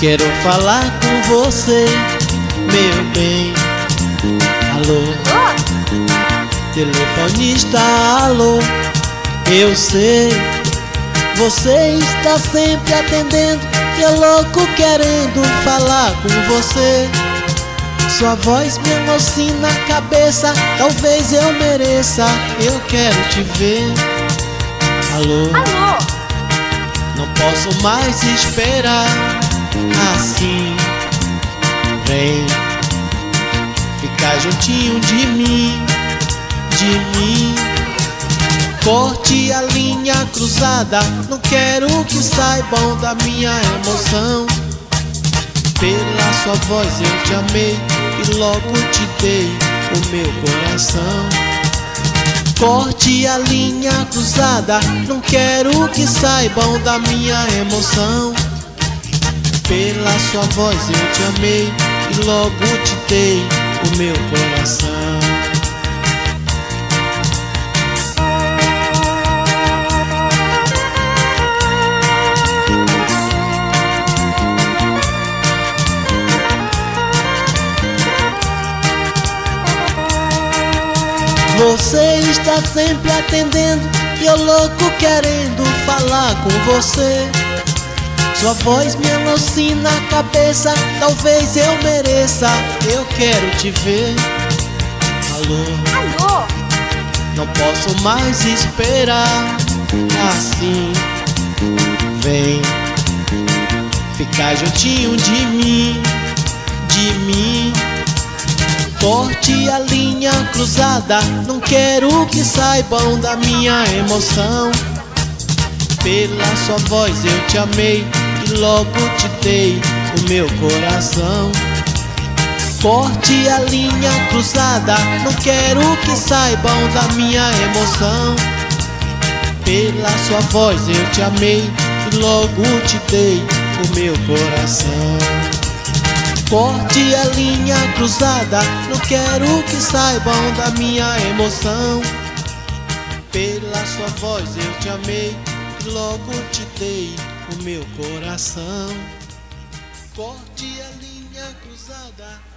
Quero falar com você, meu bem. Alô, telefonista, alô. Eu sei, você está sempre atendendo, eu louco querendo falar com você. Sua voz me alucina a cabeça, talvez eu mereça, eu quero te ver. Alô, alô. Não posso mais esperar assim. Vem ficar juntinho de mim, de mim. Corte a linha cruzada, não quero que saibam da minha emoção. Pela sua voz eu te amei e logo te dei o meu coração. Corte a linha cruzada, não quero que saibam da minha emoção. Pela sua voz eu te amei e logo te dei o meu coração. Você está sempre atendendo e eu louco querendo falar com você. Sua voz me alucina a cabeça, talvez eu mereça, eu quero te ver. Alô, alô. Não posso mais esperar assim. Vem ficar juntinho de mim, de mim. Corte a linha cruzada, não quero que saibam da minha emoção. Pela sua voz eu te amei e logo te dei o meu coração. Corte a linha cruzada, não quero que saibam da minha emoção. Pela sua voz eu te amei e logo te dei o meu coração. Corte a linha cruzada, não quero que saibam da minha emoção. Pela sua voz eu te amei e logo te dei o meu coração. Corte a linha cruzada.